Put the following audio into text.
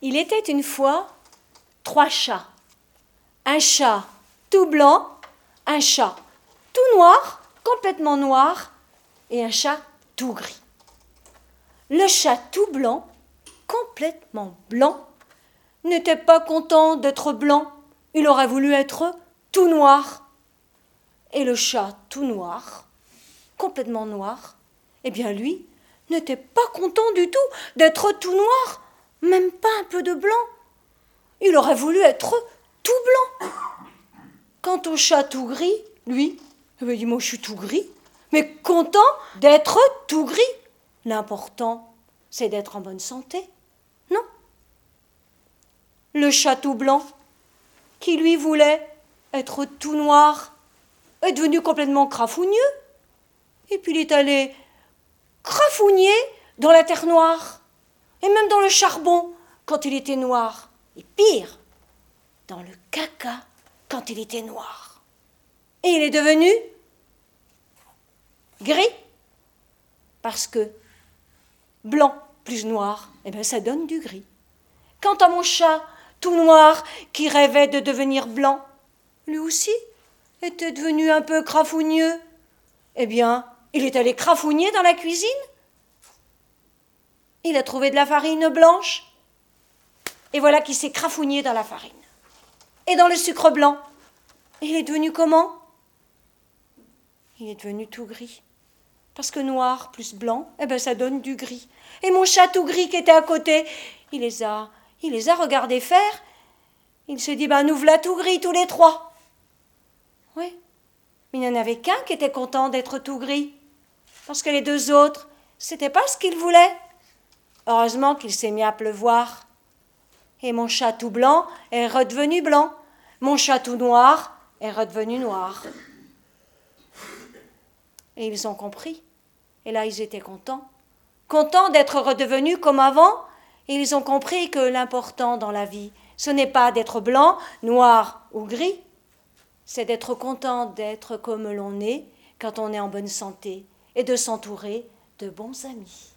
Il était une fois 3 chats. Un chat tout blanc, un chat tout noir, complètement noir, et un chat tout gris. Le chat tout blanc, complètement blanc, n'était pas content d'être blanc. Il aurait voulu être tout noir. Et le chat tout noir, complètement noir, eh bien lui, n'était pas content du tout d'être tout noir, même pas un peu de blanc. Il aurait voulu être tout blanc. Quant au chat tout gris, lui, il dit, moi je suis tout gris, mais content d'être tout gris. L'important, c'est d'être en bonne santé, non? Le chat tout blanc, qui lui voulait être tout noir, est devenu complètement crafougneux. Et puis il est allé crafougner dans la terre noire, et même dans le charbon quand il était noir. Et pire, dans le caca quand il était noir. Et il est devenu gris, parce que blanc plus noir, eh bien ça donne du gris. Quant à mon chat tout noir qui rêvait de devenir blanc, lui aussi était devenu un peu crafougneux. Eh bien, il est allé crafougner dans la cuisine. Il a trouvé de la farine blanche. Et voilà qu'il s'est crafougné dans la farine. Et dans le sucre blanc. Et il est devenu comment? Il est devenu tout gris. Parce que noir plus blanc, eh bien ça donne du gris. Et mon chat tout gris qui était à côté, il les a regardés faire. Il se dit, nous voilà tout gris tous les 3. Oui, mais il n'y en avait qu'un qui était content d'être tout gris. Parce que les 2 autres, c'était pas ce qu'ils voulaient. Heureusement qu'il s'est mis à pleuvoir. Et mon chat tout blanc est redevenu blanc. Mon chat tout noir est redevenu noir. Et ils ont compris. Et là, ils étaient contents. Contents d'être redevenus comme avant. Et ils ont compris que l'important dans la vie, ce n'est pas d'être blanc, noir ou gris. C'est d'être content d'être comme l'on est quand on est en bonne santé et de s'entourer de bons amis.